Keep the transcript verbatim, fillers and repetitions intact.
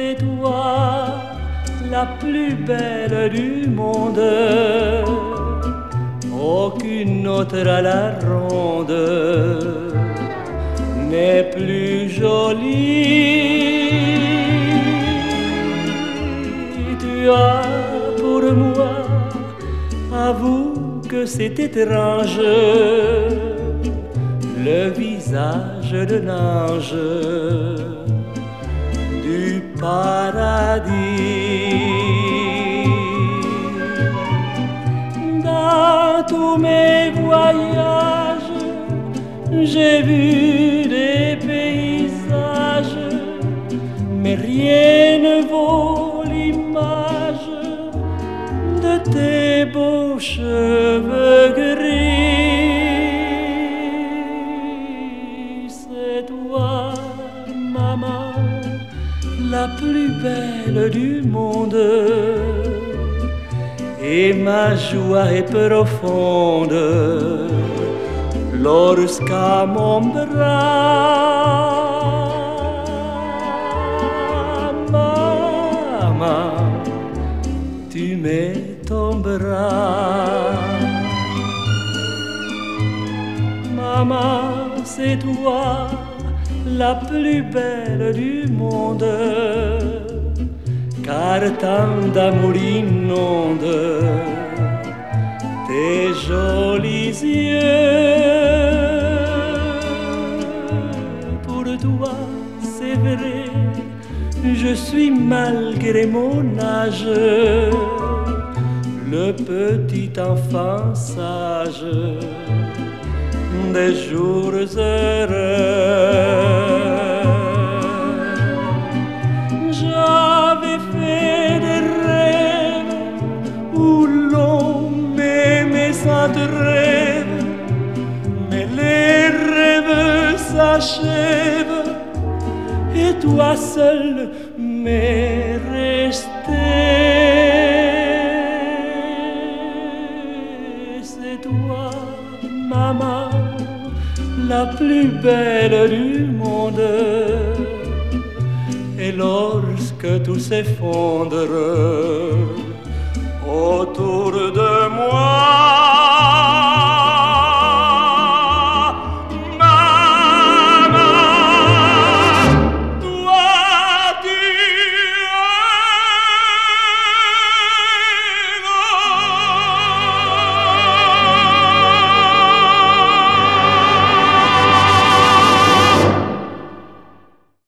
c'est toi la plus belle du monde. Aucune autre à la ronde n'est plus jolie. Tu as pour moi, avoue que c'est étrange, le visage de l'ange du paradis. Dans tous mes voyages, j'ai vu des paysages, mais rien ne vaut l'image de tes beaux cheveux gris. C'est toi, maman, la plus belle du monde, et ma joie est profonde lorsqu'à mon bras, maman, tu mets ton bras. Maman, c'est toi la plus belle du monde, car tant d'amour inonde tes jolis yeux. Pour toi, c'est vrai, je suis malgré mon âge le petit enfant sage des jours heureux. J'avais fait des rêves où l'on m'aimait sans trêve, mais les rêves s'achèvent et toi seul m'es resté. C'est toi, maman, la plus belle du monde. Et lorsque tout s'effondre autour de moi,